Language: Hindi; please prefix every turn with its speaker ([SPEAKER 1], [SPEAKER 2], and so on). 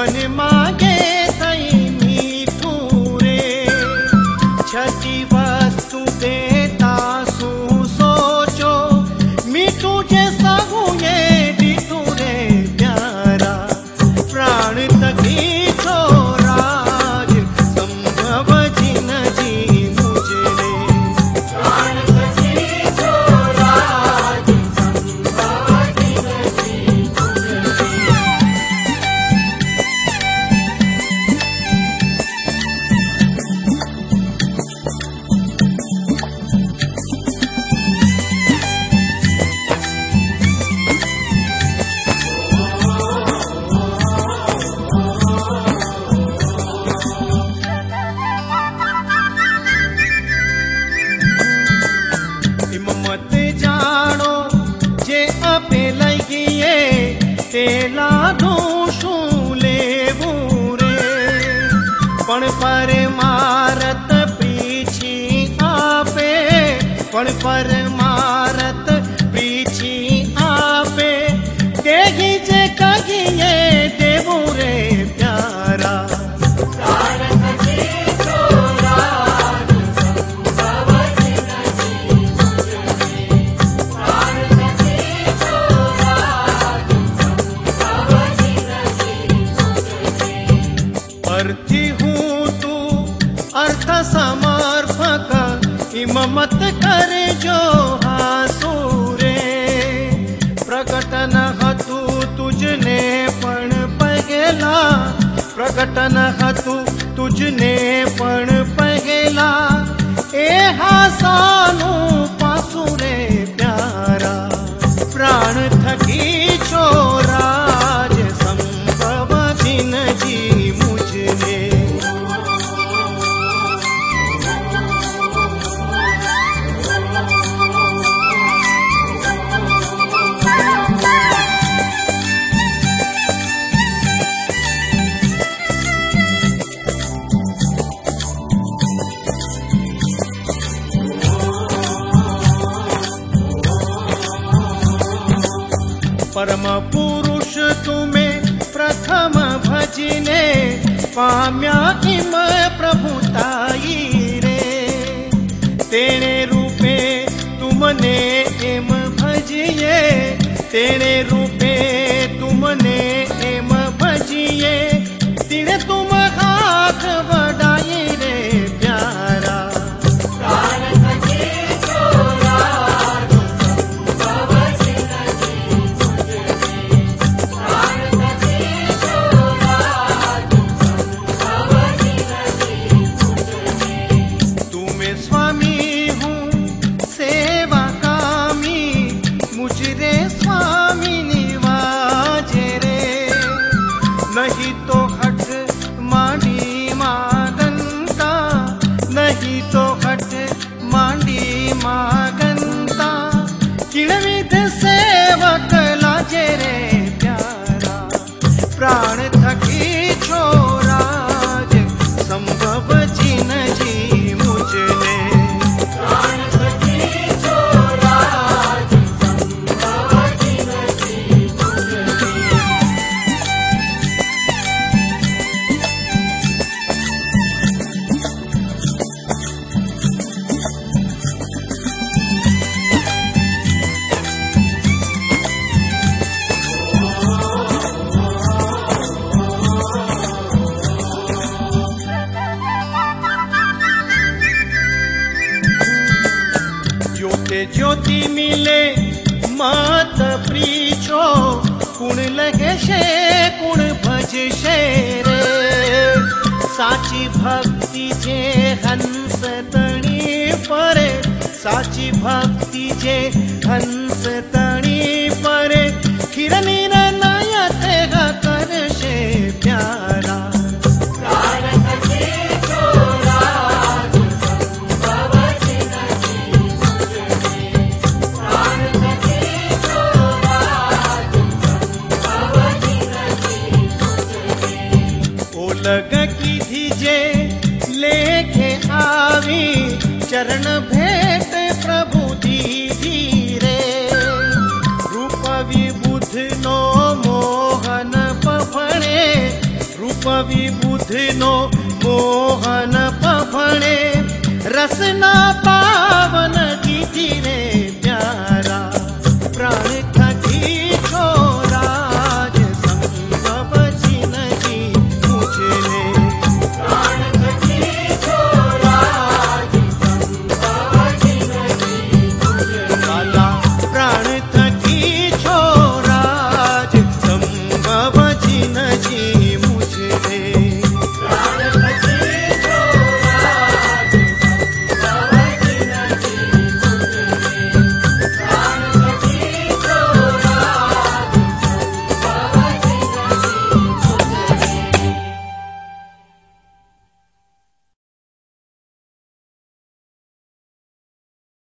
[SPEAKER 1] मन मागे थई मीठू रे, छठी वस्तु देता सू सोचो, मीठू जे साहू ये डीठू रे प्यारा, प्राण तकी छोराज संभव जिन जी मुझे, प्राण तकी छोराज संभव जिन जी मुझे। मत जानो जे अपे लगिए तेला दोषू लेवू रे, पण पर मारत प्रीछी आपे, पण पर मारत प्रीछी आपे, केही जे कहिए देवू रे प्यारा, अर्थी हूँ तू अर्थ समर्पक, इम मत कर जो हासूरे, प्रकटन हतु तुझने पण पहेला, प्रकटन हतु तुझने पण पहेला, ए हासानु पासुरे प्यारा, प्राण थकी छोराज संभव जिन जी मुझने। परम पुरुष तुम्हें प्रथम भजने, पाम्या इम प्रभुताई रे, तेने रूपे तुमने एम भजिए, तेने रूपे तुमने एम भजिए, तिने तुम हाथ बढ़ाई रे प्यारा, नहीं तो हट मांडी मागंता, नहीं तो हट मांडी मागंता, किणविध सेवक लाजे रे प्यारा, प्राण थकी छोराज संभव जिन जी मुझने, प्राण थकी छोराज संभव जिन जी मुझने। ज्योति मिले मत प्रीछो, कुण लगे शे कुण भज शे रे, साची भक्ति जे हंस तणी परे, साची भक्ति जे हंस तणी परे, खिरनी नयत कर शे प्यारा, लग की धीजे लेके आवी, चरण भेट प्रभु दीदी रे, बुद्धनो मोहन पफणे रसना पा